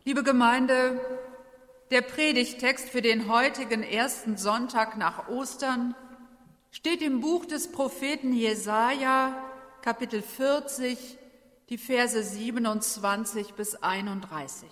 Liebe Gemeinde, der Predigttext für den heutigen ersten Sonntag nach Ostern steht im Buch des Propheten Jesaja, Kapitel 40, die Verse 27 bis 31.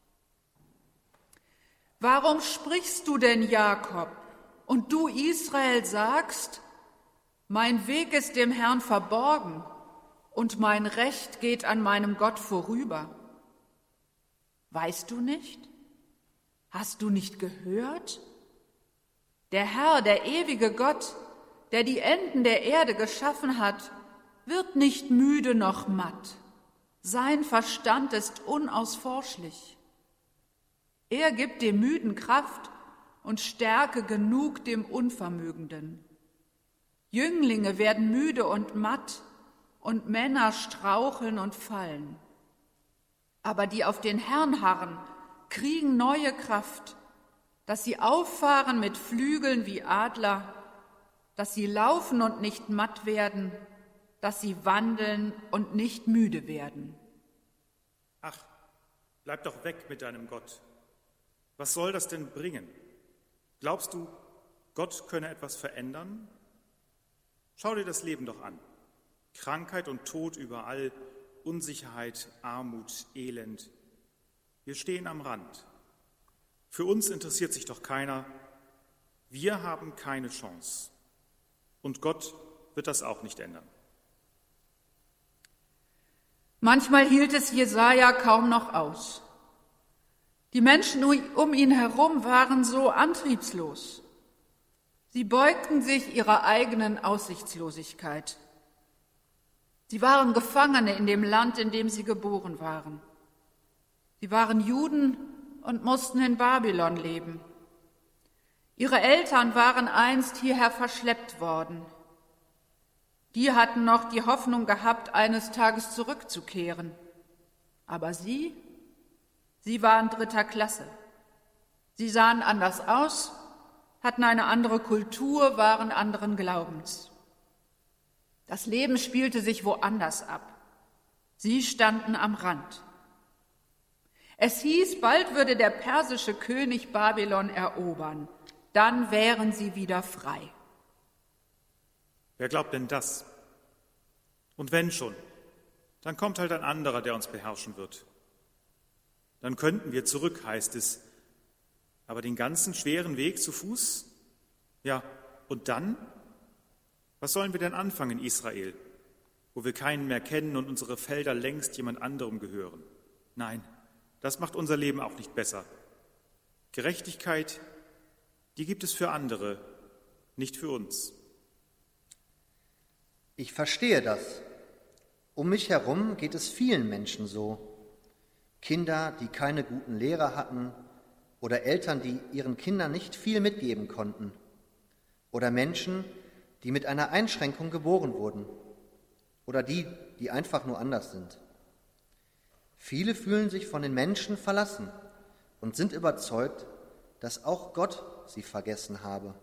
Warum sprichst du denn, Jakob, und du, Israel, sagst, mein Weg ist dem Herrn verborgen und mein Recht geht an meinem Gott vorüber? Weißt du nicht? Hast du nicht gehört? Der Herr, der ewige Gott, der die Enden der Erde geschaffen hat, wird nicht müde noch matt. Sein Verstand ist unausforschlich. Er gibt dem Müden Kraft und Stärke genug dem Unvermögenden. Jünglinge werden müde und matt und Männer straucheln und fallen. Aber die auf den Herrn harren, kriegen neue Kraft, dass sie auffahren mit Flügeln wie Adler, dass sie laufen und nicht matt werden, dass sie wandeln und nicht müde werden. Ach, bleib doch weg mit deinem Gott. Was soll das denn bringen? Glaubst du, Gott könne etwas verändern? Schau dir das Leben doch an. Krankheit und Tod überall, Unsicherheit, Armut, Elend. Wir stehen am Rand. Für uns interessiert sich doch keiner. Wir haben keine Chance. Und Gott wird das auch nicht ändern. Manchmal hielt es Jesaja kaum noch aus. Die Menschen um ihn herum waren so antriebslos. Sie beugten sich ihrer eigenen Aussichtslosigkeit. Sie waren Gefangene in dem Land, in dem sie geboren waren. Sie waren Juden und mussten in Babylon leben. Ihre Eltern waren einst hierher verschleppt worden. Die hatten noch die Hoffnung gehabt, eines Tages zurückzukehren. Aber sie waren dritter Klasse. Sie sahen anders aus, hatten eine andere Kultur, waren anderen Glaubens. Das Leben spielte sich woanders ab. Sie standen am Rand. Es hieß, bald würde der persische König Babylon erobern. Dann wären sie wieder frei. Wer glaubt denn das? Und wenn schon, dann kommt halt ein anderer, der uns beherrschen wird. Dann könnten wir zurück, heißt es. Aber den ganzen schweren Weg zu Fuß? Ja, und dann? Was sollen wir denn anfangen, Israel, wo wir keinen mehr kennen und unsere Felder längst jemand anderem gehören? Nein, das macht unser Leben auch nicht besser. Gerechtigkeit, die gibt es für andere, nicht für uns. Ich verstehe das. Um mich herum geht es vielen Menschen so. Kinder, die keine guten Lehrer hatten oder Eltern, die ihren Kindern nicht viel mitgeben konnten. Oder Menschen, die mit einer Einschränkung geboren wurden oder die einfach nur anders sind. Viele fühlen sich von den Menschen verlassen und sind überzeugt, dass auch Gott sie vergessen habe.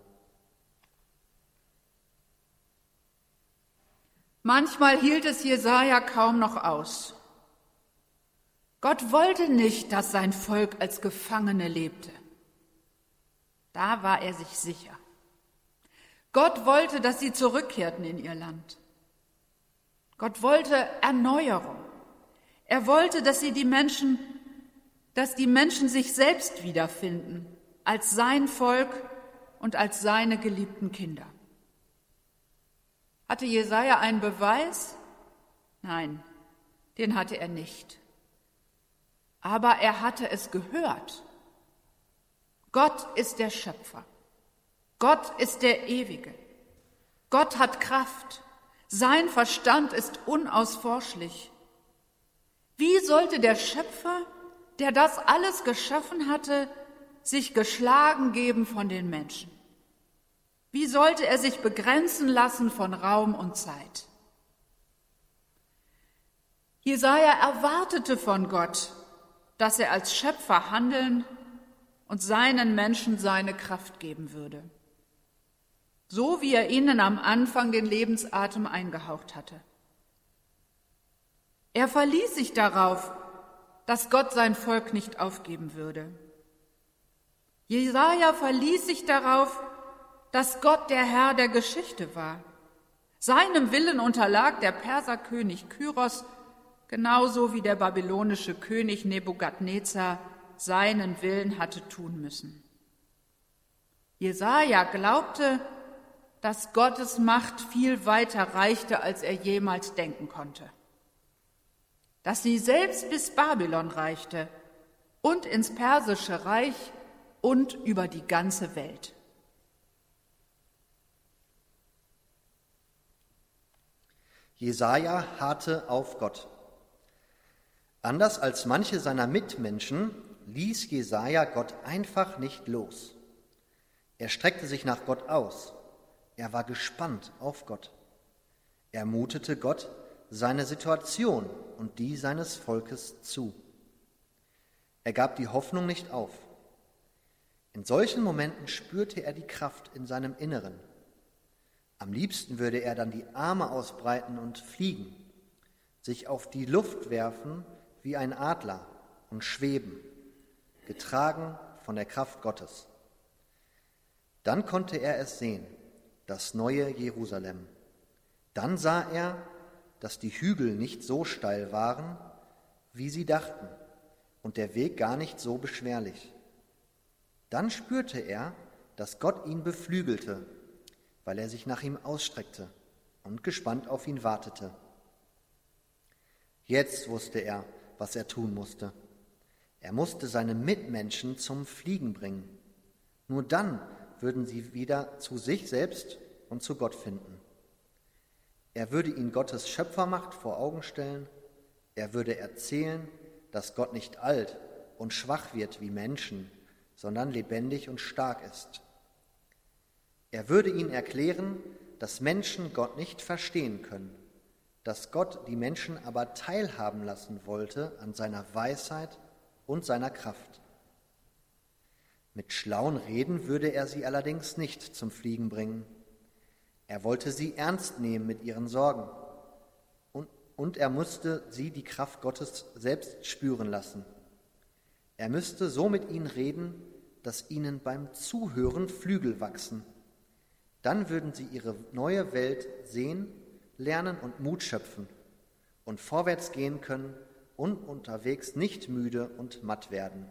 Manchmal hielt es Jesaja kaum noch aus. Gott wollte nicht, dass sein Volk als Gefangene lebte. Da war er sich sicher. Gott wollte, dass sie zurückkehrten in ihr Land. Gott wollte Erneuerung. Er wollte, dass die Menschen sich selbst wiederfinden, als sein Volk und als seine geliebten Kinder. Hatte Jesaja einen Beweis? Nein, den hatte er nicht. Aber er hatte es gehört. Gott ist der Schöpfer. Gott ist der Ewige. Gott hat Kraft. Sein Verstand ist unausforschlich. Wie sollte der Schöpfer, der das alles geschaffen hatte, sich geschlagen geben von den Menschen? Wie sollte er sich begrenzen lassen von Raum und Zeit? Jesaja erwartete von Gott, dass er als Schöpfer handeln und seinen Menschen seine Kraft geben würde. So wie er ihnen am Anfang den Lebensatem eingehaucht hatte. Er verließ sich darauf, dass Gott sein Volk nicht aufgeben würde. Jesaja verließ sich darauf, dass Gott der Herr der Geschichte war. Seinem Willen unterlag der Perserkönig Kyros, genauso wie der babylonische König Nebukadnezar seinen Willen hatte tun müssen. Jesaja glaubte, dass Gottes Macht viel weiter reichte, als er jemals denken konnte. Dass sie selbst bis Babylon reichte und ins Persische Reich und über die ganze Welt. Jesaja harrte auf Gott. Anders als manche seiner Mitmenschen ließ Jesaja Gott einfach nicht los. Er streckte sich nach Gott aus. Er war gespannt auf Gott. Er mutete Gott seine Situation und die seines Volkes zu. Er gab die Hoffnung nicht auf. In solchen Momenten spürte er die Kraft in seinem Inneren. Am liebsten würde er dann die Arme ausbreiten und fliegen, sich auf die Luft werfen wie ein Adler und schweben, getragen von der Kraft Gottes. Dann konnte er es sehen, das neue Jerusalem. Dann sah er, dass die Hügel nicht so steil waren, wie sie dachten, und der Weg gar nicht so beschwerlich. Dann spürte er, dass Gott ihn beflügelte, weil er sich nach ihm ausstreckte und gespannt auf ihn wartete. Jetzt wusste er, was er tun musste. Er musste seine Mitmenschen zum Fliegen bringen. Nur dann würden sie wieder zu sich selbst und zu Gott finden. Er würde ihnen Gottes Schöpfermacht vor Augen stellen. Er würde erzählen, dass Gott nicht alt und schwach wird wie Menschen, sondern lebendig und stark ist. Er würde ihnen erklären, dass Menschen Gott nicht verstehen können, dass Gott die Menschen aber teilhaben lassen wollte an seiner Weisheit und seiner Kraft. Mit schlauen Reden würde er sie allerdings nicht zum Fliegen bringen. Er wollte sie ernst nehmen mit ihren Sorgen und er musste sie die Kraft Gottes selbst spüren lassen. Er müsste so mit ihnen reden, dass ihnen beim Zuhören Flügel wachsen. Dann würden sie ihre neue Welt sehen, lernen und Mut schöpfen und vorwärts gehen können und unterwegs nicht müde und matt werden.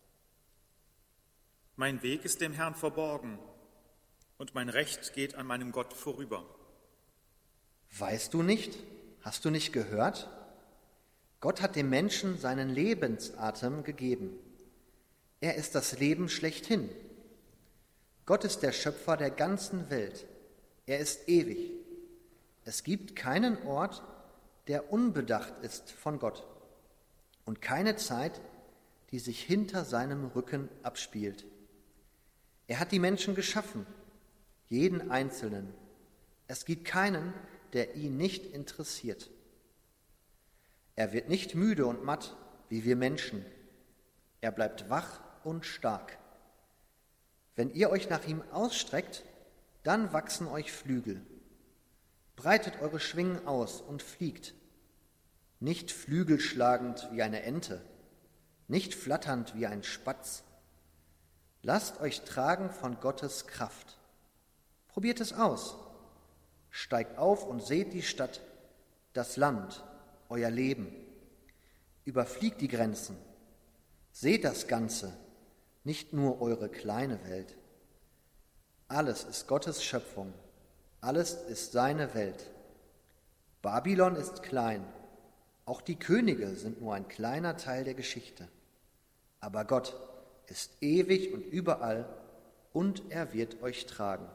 Mein Weg ist dem Herrn verborgen und mein Recht geht an meinem Gott vorüber. Weißt du nicht? Hast du nicht gehört? Gott hat dem Menschen seinen Lebensatem gegeben. Er ist das Leben schlechthin. Gott ist der Schöpfer der ganzen Welt. Er ist ewig. Es gibt keinen Ort, der unbedacht ist von Gott und keine Zeit, die sich hinter seinem Rücken abspielt. Er hat die Menschen geschaffen, jeden Einzelnen. Es gibt keinen, der ihn nicht interessiert. Er wird nicht müde und matt, wie wir Menschen. Er bleibt wach und stark. Wenn ihr euch nach ihm ausstreckt, dann wachsen euch Flügel. Breitet eure Schwingen aus und fliegt. Nicht flügelschlagend wie eine Ente, nicht flatternd wie ein Spatz. Lasst euch tragen von Gottes Kraft. Probiert es aus. Steigt auf und seht die Stadt, das Land, euer Leben. Überfliegt die Grenzen. Seht das Ganze, nicht nur eure kleine Welt. Alles ist Gottes Schöpfung, alles ist seine Welt. Babylon ist klein, auch die Könige sind nur ein kleiner Teil der Geschichte. Aber Gott ist ewig und überall und er wird euch tragen.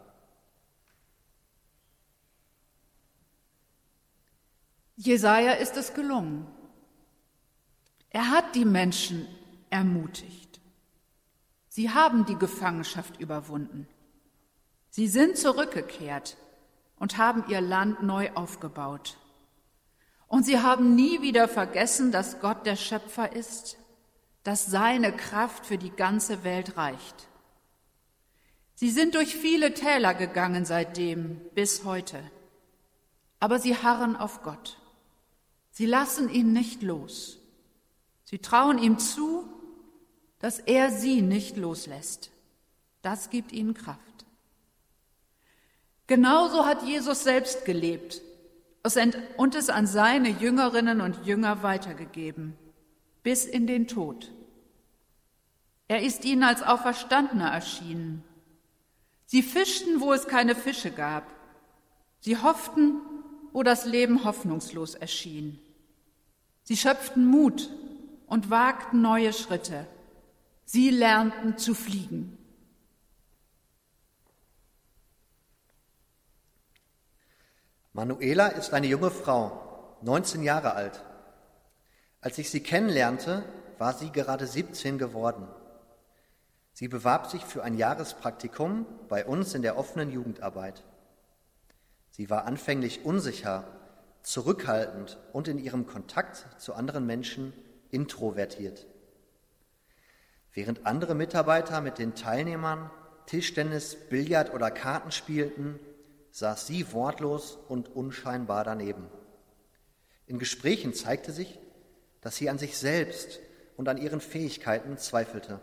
Jesaja ist es gelungen. Er hat die Menschen ermutigt. Sie haben die Gefangenschaft überwunden. Sie sind zurückgekehrt und haben ihr Land neu aufgebaut. Und sie haben nie wieder vergessen, dass Gott der Schöpfer ist, dass seine Kraft für die ganze Welt reicht. Sie sind durch viele Täler gegangen seitdem bis heute, aber sie harren auf Gott. Sie lassen ihn nicht los. Sie trauen ihm zu, dass er sie nicht loslässt. Das gibt ihnen Kraft. Genauso hat Jesus selbst gelebt und es an seine Jüngerinnen und Jünger weitergegeben, bis in den Tod. Er ist ihnen als Auferstandener erschienen. Sie fischten, wo es keine Fische gab. Sie hofften, wo das Leben hoffnungslos erschien. Sie schöpften Mut und wagten neue Schritte. Sie lernten zu fliegen. Manuela ist eine junge Frau, 19 Jahre alt. Als ich sie kennenlernte, war sie gerade 17 geworden. Sie bewarb sich für ein Jahrespraktikum bei uns in der offenen Jugendarbeit. Sie war anfänglich unsicher, zurückhaltend und in ihrem Kontakt zu anderen Menschen introvertiert. Während andere Mitarbeiter mit den Teilnehmern Tischtennis, Billard oder Karten spielten, saß sie wortlos und unscheinbar daneben. In Gesprächen zeigte sich, dass sie an sich selbst und an ihren Fähigkeiten zweifelte.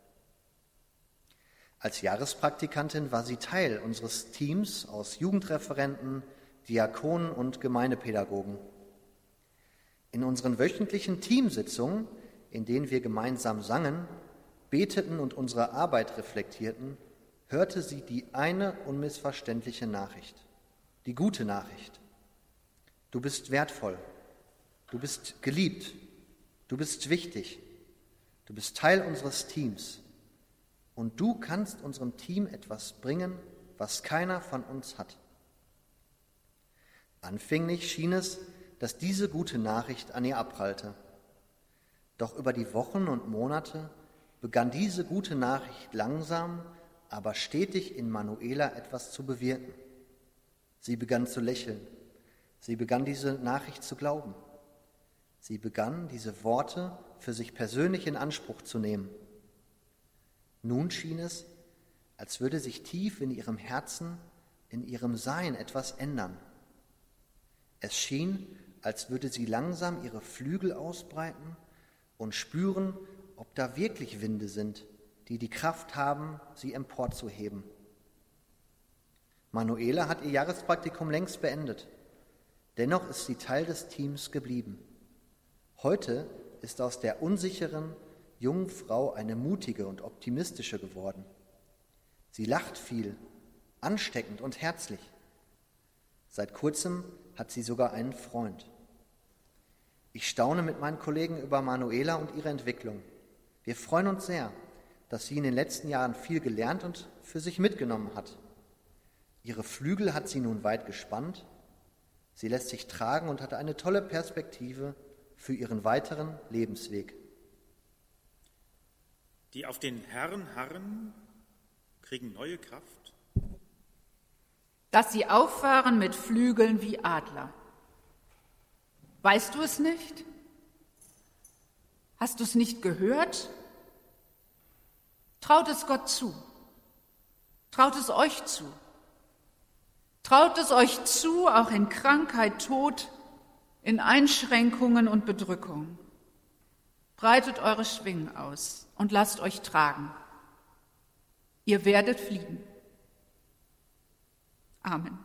Als Jahrespraktikantin war sie Teil unseres Teams aus Jugendreferenten, Diakonen und Gemeindepädagogen. In unseren wöchentlichen Teamsitzungen, in denen wir gemeinsam sangen, beteten und unsere Arbeit reflektierten, hörte sie die eine unmissverständliche Nachricht, die gute Nachricht. Du bist wertvoll, du bist geliebt, du bist wichtig, du bist Teil unseres Teams und du kannst unserem Team etwas bringen, was keiner von uns hat. Anfänglich schien es, dass diese gute Nachricht an ihr abprallte. Doch über die Wochen und Monate begann diese gute Nachricht langsam, aber stetig in Manuela etwas zu bewirken. Sie begann zu lächeln. Sie begann diese Nachricht zu glauben. Sie begann, diese Worte für sich persönlich in Anspruch zu nehmen. Nun schien es, als würde sich tief in ihrem Herzen, in ihrem Sein etwas ändern. Es schien, als würde sie langsam ihre Flügel ausbreiten und spüren, ob da wirklich Winde sind, die die Kraft haben, sie emporzuheben. Manuela hat ihr Jahrespraktikum längst beendet. Dennoch ist sie Teil des Teams geblieben. Heute ist aus der unsicheren, jungen Frau eine mutige und optimistische geworden. Sie lacht viel, ansteckend und herzlich. Seit kurzem hat sie sogar einen Freund. Ich staune mit meinen Kollegen über Manuela und ihre Entwicklung. Wir freuen uns sehr, dass sie in den letzten Jahren viel gelernt und für sich mitgenommen hat. Ihre Flügel hat sie nun weit gespannt. Sie lässt sich tragen und hat eine tolle Perspektive für ihren weiteren Lebensweg. Die auf den Herrn harren, kriegen neue Kraft. Dass sie auffahren mit Flügeln wie Adler. Weißt du es nicht? Hast du es nicht gehört? Traut es Gott zu. Traut es euch zu. Traut es euch zu, auch in Krankheit, Tod, in Einschränkungen und Bedrückung. Breitet eure Schwingen aus und lasst euch tragen. Ihr werdet fliegen. Amen.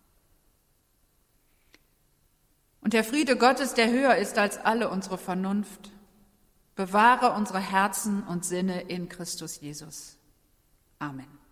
Und der Friede Gottes, der höher ist als alle unsere Vernunft, bewahre unsere Herzen und Sinne in Christus Jesus. Amen.